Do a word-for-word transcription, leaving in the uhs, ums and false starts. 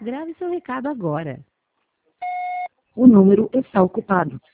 Grave seu recado agora. O número está ocupado.